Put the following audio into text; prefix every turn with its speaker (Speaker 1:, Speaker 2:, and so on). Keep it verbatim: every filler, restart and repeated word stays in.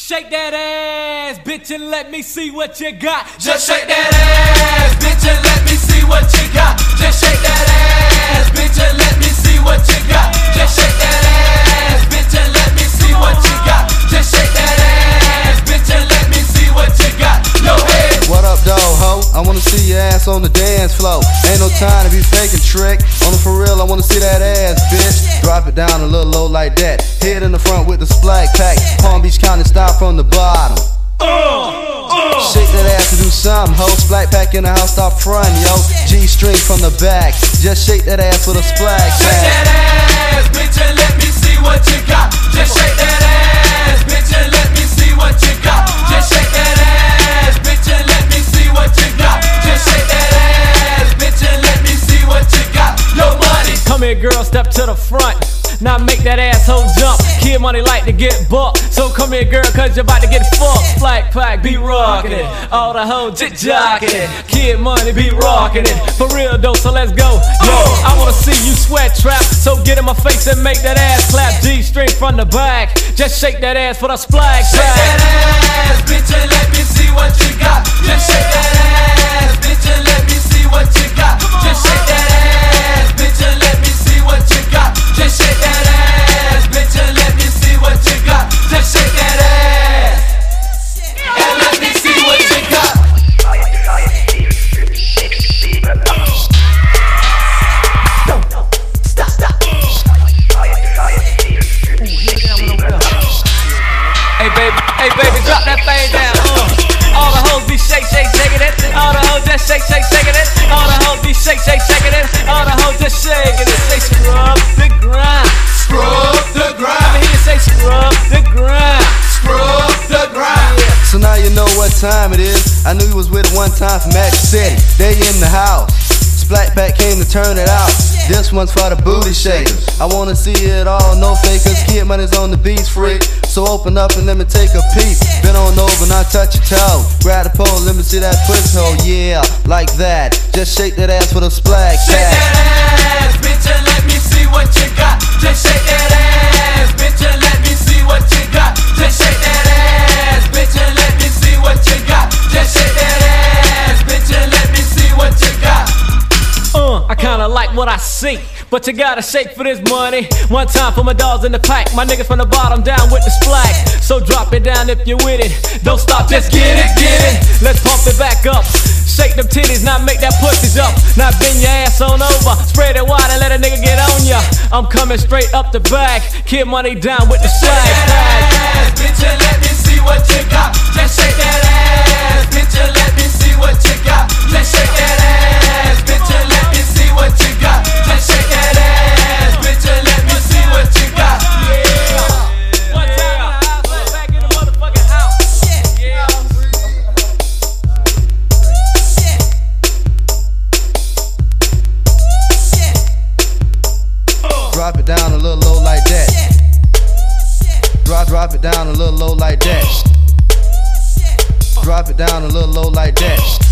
Speaker 1: Shake that ass, bitch, and let me see what you got.
Speaker 2: Just shake that ass, bitch, and let me see what you got. Just shake that ass, bitch, and let me see what you got. Just shake that ass, bitch, and let me see what you got. Just shake that ass, bitch, and let me see what you got. Yo, head.
Speaker 3: What up, dog, ho? I wanna see your ass on the dance floor. Ain't no time to be faking trick. On the for real, I wanna see that ass, bitch. Drop it down a little low like that. Head in the front with the splack pack. Palm Beach County style from the bottom.
Speaker 2: Uh, uh.
Speaker 3: Shake that ass to do something, ho. Splack pack in the house, stop front, yo. G-string from the back. Just shake that ass with a splack pack.
Speaker 2: Shake that ass, bitch, and let me see what you got. Just shake that ass, bitch, and let me see what you got. Just shake that ass, bitch, and let me see what you got. Just shake that ass, bitch, and let me see what you got. Yo, money.
Speaker 1: Come here, girl, step to the front. Now make that asshole jump. Kid Money like to get bucked. So come here, girl, cause you're about to get fucked. Splack pack, be rockin' it. All the hoes jit jockin' it. Kid Money be rockin' it. For real though, so let's go. Yo, I wanna see you sweat trap. So get in my face and make that ass clap. G-string from the back. Just shake that ass for the splack pack.
Speaker 2: Shake that ass, bitch, and let me see what you got. Just shake that ass, bitch, and let me see what you got. Just shake that ass, bitch, and let me see what you got. Just shake that ass, bitch, and let me see what you got. Just shake that ass, and let me see what you got. Stop, stop.
Speaker 1: Hey baby, hey baby, drop that thing down. Uh. All the hoes be shake, shake, shaking it. All the hoes just shake, shake, shaking it. All the hoes be shake, shake, shaking it. All the hoes just shaking it. Say scrub the grind.
Speaker 2: Scrub the
Speaker 1: Let me
Speaker 2: ground.
Speaker 1: hear you say scrub the grind.
Speaker 2: Scrub the ground.
Speaker 3: So now you know what time it is. I knew you was with it one time from Magic City. They in the house. Splack pack came to turn it out. This one's for the booty shakers. I wanna see it all, no fakers. Kid Money's on the beats, freak. So open up and let me take a peek. Bend on over, now touch your toe. Grab the pole, let me see that pussy hole. Yeah, like that. Just shake that ass with a splack
Speaker 2: Shake
Speaker 3: pack.
Speaker 2: that ass, bitch, and let me see what you got. Just shake that ass, bitch, and let me see what you got. Just shake that ass, bitch, and let me see what you got. Just shake that ass, bitch, and let me see what you got.
Speaker 1: Uh, I kinda like what I see, but you gotta shake for this money. One time for my dogs in the pack, my niggas from the bottom down with the splack. So drop it down if you're with it. Don't stop, just get it, get it. Let's pump it back up. Shake them titties, now make that pussy jump. Now bend your ass on over, spread it wide and let a nigga get on ya. I'm coming straight up the back, Kid Money down with the
Speaker 2: Shake
Speaker 1: splack
Speaker 2: that
Speaker 1: pack.
Speaker 2: ass, bitch, and let me see what you got. Just shake that ass, bitch, and let me see what you got. Just shake that ass, bitch, and let me see what you got. Just shake that ass, bitch, and let me see what you got.
Speaker 1: Yeah. One time in the house, let's back in the motherfucking house. Yeah.
Speaker 3: Drop it down a little low like that. Drop, drop it down a little low like that. Drop it down a little low like that.